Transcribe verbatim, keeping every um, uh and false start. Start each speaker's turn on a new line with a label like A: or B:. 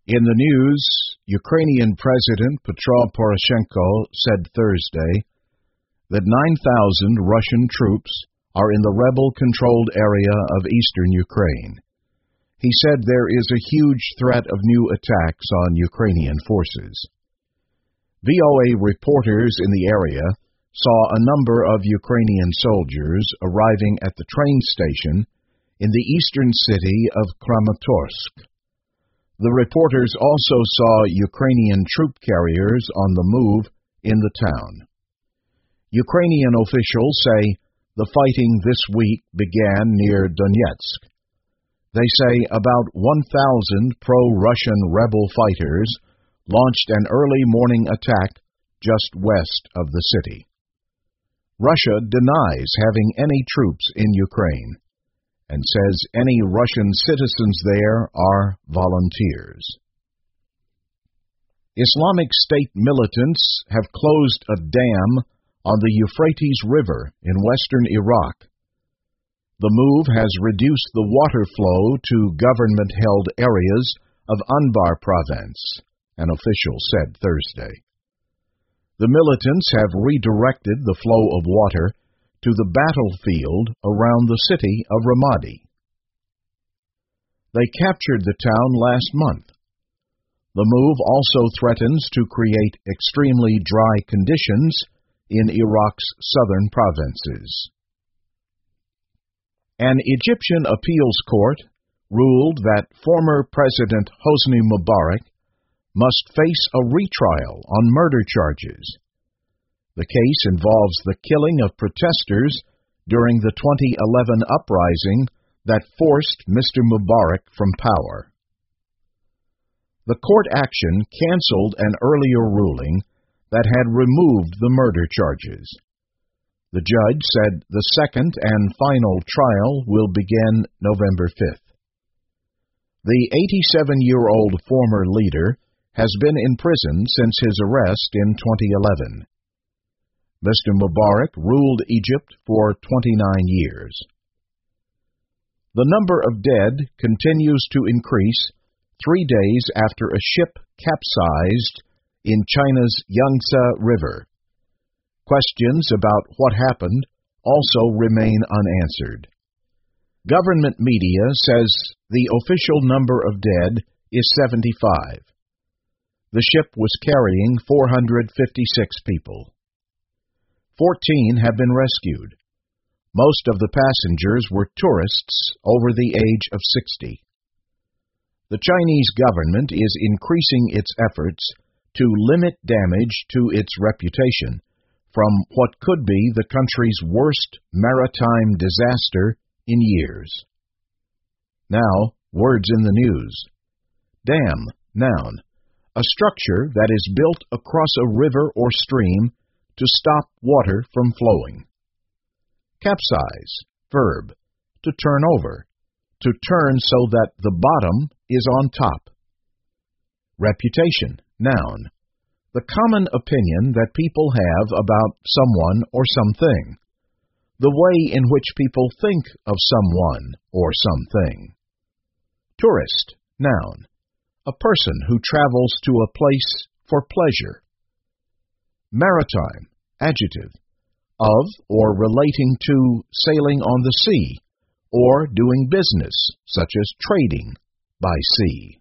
A: In the news, Ukrainian President Petro Poroshenko said Thursday that nine thousand Russian troops are in the rebel-controlled area of eastern Ukraine. He said there is a huge threat of new attacks on Ukrainian forces. V O A reporters in the area saw a number of Ukrainian soldiers arriving at the train station in the eastern city of Kramatorsk. The reporters also saw Ukrainian troop carriers on the move in the town. Ukrainian officials say the fighting this week began near Donetsk. They say about one thousand pro-Russian rebel fighters launched an early morning attack just west of the city. Russia denies having any troops in Ukraine and says any Russian citizens there are volunteers. Islamic State militants have closed a dam on the Euphrates River in western Iraq. The move has reduced the water flow to government-held areas of Anbar province, an official said Thursday. The militants have redirected the flow of water to the battlefield around the city of Ramadi. They captured the town last month. The move also threatens to create extremely dry conditions in Iraq's southern provinces. An Egyptian appeals court ruled that former President Hosni Mubarak must face a retrial on murder charges. The case involves the killing of protesters during the twenty eleven uprising that forced Mister Mubarak from power. The court action canceled an earlier ruling that had removed the murder charges. The judge said the second and final trial will begin November fifth. The eighty-seven-year-old former leader has been in prison since his arrest in twenty eleven. Mister Mubarak ruled Egypt for twenty-nine years. The number of dead continues to increase three days after a ship capsized in China's Yangtze River. Questions about what happened also remain unanswered. Government media says the official number of dead is seventy-five. The ship was carrying four hundred fifty-six people. Fourteen have been rescued. Most of the passengers were tourists over the age of sixty. The Chinese government is increasing its efforts to limit damage to its reputation from what could be the country's worst maritime disaster in years. Now, words in the news. Dam, noun, a structure that is built across a river or stream to stop water from flowing. Capsize, verb, to turn over, to turn so that the bottom is on top. Reputation, noun, the common opinion that people have about someone or something, the way in which people think of someone or something. Tourist, noun, a person who travels to a place for pleasure. Maritime, adjective, of or relating to sailing on the sea, or doing business, such as trading by sea.